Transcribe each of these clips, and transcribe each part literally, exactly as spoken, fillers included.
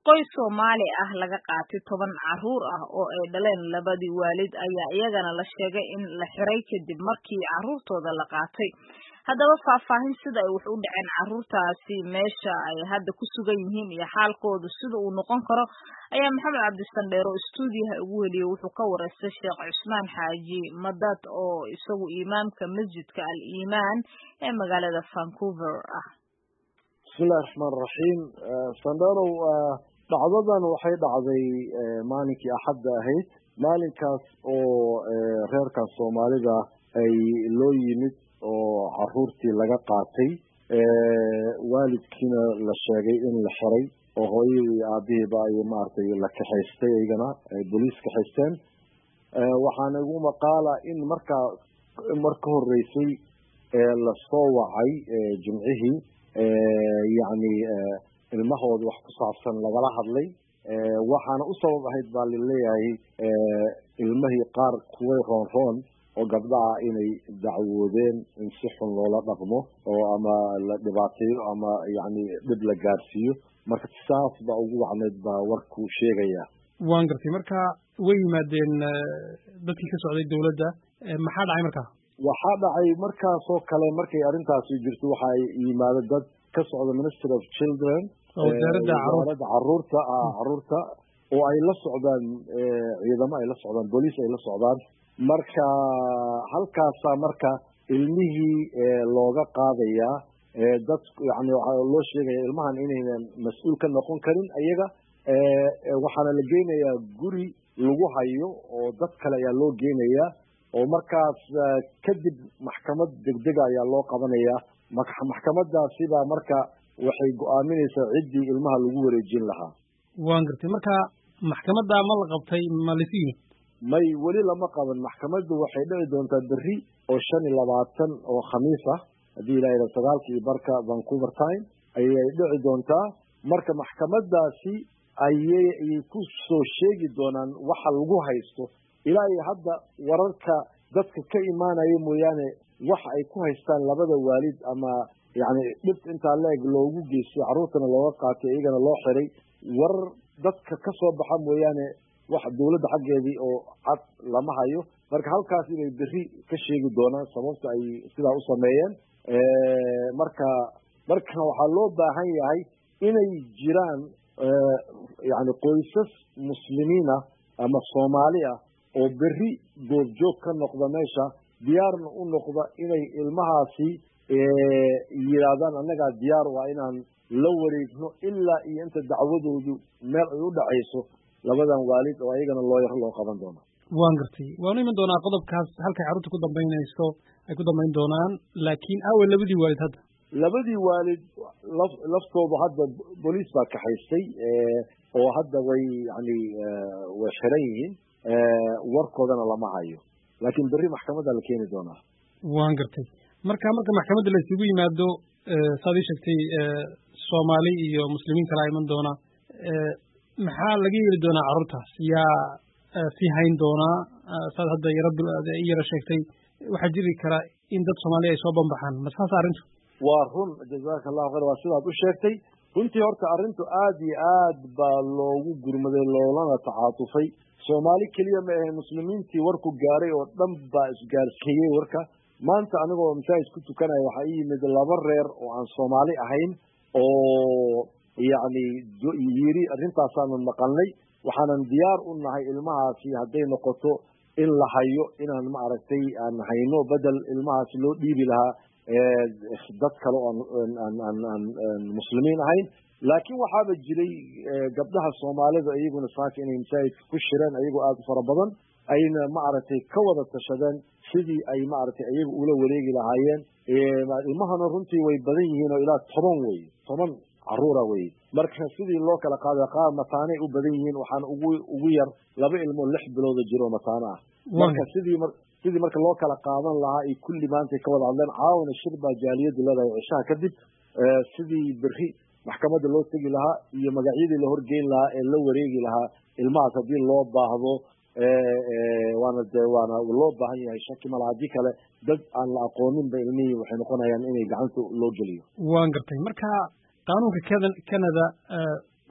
qoys Soomaali ah laga qaatay toban caruur ah oo ay dhaleen labadii waalid ayaa iyagana la sheegay in la xiray kadib markii caruurtooda la qaatay. Haddaba faahfaahin sida ay wax u dhaceen caruurtaasi meesha ay hadda ku sugan yihiin iyo xaalkoodu sida uu noqon karo ayaa Maxamed Cabdi Sandheero stuudiyaha ugu weliyay wuxuu ka wareystay Sheekh Cusmaan Xaaji Madad oo isagu imaamka masjidka Al Iimaan ee magaalada Vancouver ah. Bismillahir Rahmaanir Rahiim. Sandheero dhacdadan waxay dhacday maalinkii Axad ahayd, maalinkaas oo reerka Soomaalida ay loo yimid oo caruurtii laga qaatay, waalidkiina la sheegay in la xiray oo hooyadii aabihiiba ay maartay la kaxaystay, iyagana ay booliis kaxaysteen. waxaana ugu maqaala in marka marka horeysay la soo wacay jumcihii yani ilmahooda wax ku saabsan lagala hadlay, waxaana u sabab ahayd baa laleeyahay ilmahii qaar kuway roon roon oo gabdhaha inay dacwoodeen in si xun loola dhaqmo oo ama la dhibaateeyo ama yani dhib la gaarsiiyo. marka saas baa ugu wacneed baa warku sheegaya. waan gartay. marka way yimaadeen dadkii ka socday dawladda, maxaa dhacay markaa? waxaa dhacay markaasoo kale markay arrintaasi jirto waxaa yimaada dad ka socda Ministry of Children, wasaaradda caruurta caruurta oo ay la socdaan ciidamo ay la socdaan booliis ay la socdaan. marka halkaasaa marka ilmihii looga qaadayaa dad yani waxaa loo sheegaya ilmahan inaynan mas-uul ka noqon karin ayaga, waxaana la geynayaa guri lagu hayo oo dad kale ayaa loo geynayaa oo markaas kadib maxkamad degdega ayaa loo qabanayaa. maxkamadaasi baa marka waxay go-aaminaysaa ciddii ilmaha lagu wareejin lahaa. waan gartay. marka maxkamadda ma la qabtay ma lasi yimid? may weli lama qaban. maxkamaddu waxay dhici doontaa berri oo shan iyo labaatan oo khamiis ah haddii ilaa ila sagaalkii barka Vancouver time ayay dhici doontaa. marka maxkamadaasi ayay ku soo sheegi doonaan waxa lagu haysto. ilaa iyo hadda wararka dadka ka imaanaya mooyaane waxa ay ku haystaan labada waalid ama yani dhib intaa leeg loogu geystay caruurtana looga qaatay iyagana loo xiray, warar dadka ka soo baxa mooyaane wax dawladda xaggeedii oo cad lama hayo. marka halkaas inay berri ka sheegi doonaan sababta ay sidaa u sameeyeen. marka marka waxaa loo baahan yahay inay jiraan yani qoysas muslimiin ah ama Soomaali ah oo berri goobjoog ka noqda meesha, diyaarna u noqda inay ilmahaasi yiraahdaan annagaa diyaar waa inaan la wareegno ilaa iyo inta dacwadoodu meel ay u dhacayso labadan waalid oo ayagana loo yar loo qaban doono. waan gartay. waanu iman doonaa qodobkaas halkay carruurta ku dambaynayso ay ku dambayn doonaan, laakiin aaway labadii waalid hadda labadii waalid laftooda hadda booliis baa kaxaystay oo hadda way yani way xiran yihiin, warkoodana lama hayo, laakiin berri maxkamadda la keeni doonaa. waan gartay. marka marka maxkamadda la isugu yimaado saad ii sheegtay Soomaali iyo muslimiin kala iman doona, maxaa laga yeeli doonaa carruurtaas? yaa sii hayn doonaa? saad hadda yara sheegtay waxaa jiri kara in dad Soomaali ay soo bambaxaan, ma saas arrintu? waa run, jazaaka allahu khayr. waa sidaad u sheegtay. runtii horta arrintu aad iyo aad baa loogu gurmaday loolana tacaatufay. Soomaali keliya ma ahayn, muslimiintii warku gaaray oo dhan baa isgaarsiiyey warka. maanta anigoo masaajid ku tukanaya waxaa ii yimid laba reer oo aan Soomaali ahayn oo yani yiri arrintaasaanu maqalnay, waxaanan diyaar u nahay ilmahaasi hadday noqoto in la hayo inaan ma aragtay aan hayno bedel ilmahaasi loo dhiibi lahaa dad kale oo aan muslimiin ahayn. laakiin waxaaba jiray gabdhaha Soomaalida iyaguna saaka inay masaajidka ku shireen ayagoo aad u fara badan, ayna ma aragtay ka wada tashadeen sidii ay ma aragtay iyagu ula wareegi lahaayeen. ilmahana runtii way badan yihiin oo ilaa toban wey toban caruura wey. marka sidii loo kala qaaday qaar mataanay u badan yihiin, waxaana ugu ugu yar laba ilmo lix bilooda jiro mataana ah. marka sidii mar sidii marka loo kala qaadan lahaa ay kulli maanta ka wada hadleen. caawna shir baa jaaliyaddu leedahay cishaha kadib sidii berri maxkamadda loo tegi lahaa iyo magacyadii la horgeyn lahaa ee la wareegi lahaa ilmahaas haddii loo baahdo. waana dee waana loo baahan yahay, shaki mala. haddii kale dad aan la aqooninba ilmihii waxay noqonayaan inay gacanta loo geliyo. waan gartay. marka qaanuunka Canada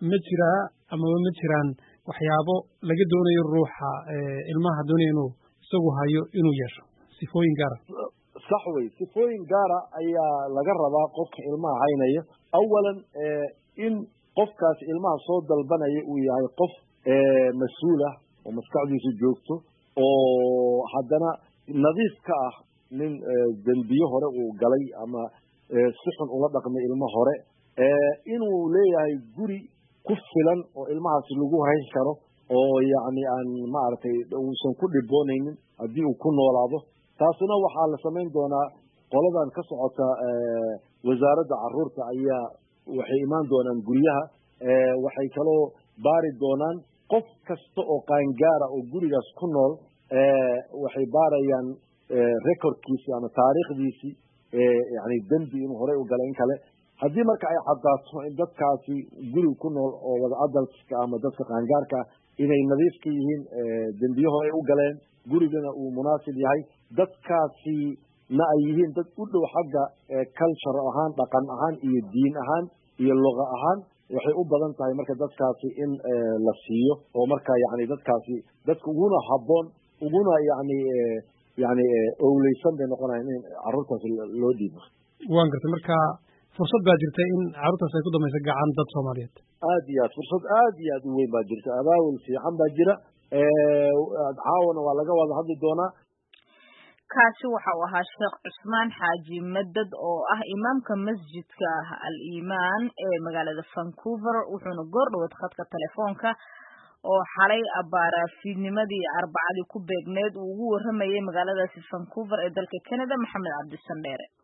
ma jiraa ama ma jiraan waxyaabo laga doonayo ruuxa ilmaha doonaya inuu isagu hayo inuu yeesho sifooyin gaara sax wey sifooyin gaara ayaa laga rabaa qofka ilmaha haynaya awalan in qofkaas ilmaha soo dalbanaya uu yahay qof mas-uul ah oo maskaxdiisu joogto oo haddana nadiif ka ah nin dembiye hore uu galay ama si xun ula dhaqmay ilmo hore inuu leeyahay guri ku filan oo ilmahaasi lagu hayn karo oo yacni aan maaragtay uusan ku dhiboonaynin haddii uu ku noolaado taasina waxaa la samayn doonaa qoladan ka socota wasaaradda carruurta ayaa waxay imaan doonaan guryaha waxay kaloo baari doonaan qof kasta oo qaangaara oo gurigaas ku nool waxay baarayaan recordkiisi ama taariikhdiisii yani dembi inuu horey u galay in kale haddii marka ay caddaato in dadkaasi guriga ku nool oo wada adaltska ama dadka qaangaarka ah inay nadiif ka yihiin dembiye horey u galeen gurigana uu munaasib yahay dadkaasi na ay yihiin dad u dhow xagga culture ahaan dhaqan ahaan iyo diin ahaan iyo luqa ahaan waxay u badan tahay marka dadkaasi in la siiyo oo marka yani dadkaasi dadka uguna habboon uguna yani yani owleysan bay noqonayan in carruurtaasi loo dhiibo waan gartay marka fursad baa jirta in carruurtaas ay ku damayso gacan dad Soomaaliyeed aad iyo aad fursad aad iyo aad u weyn baa jirta abaawil fiican baa jira caawana waa laga wada hadli doonaa kaasi waxa uu ahaa Sheekh Cusmaan Xaaji Madad oo ah imaamka masjidka Al-Iimaan ee magaalada Vancouver wuxuuna goor dhawaad khadka telefoonka oo xalay abaara fiidnimadii arbacadii ku beegneed uu ugu waramayay magaaladaasi Vancouver ee dalka Canada Maxamed Cabdi Sandheere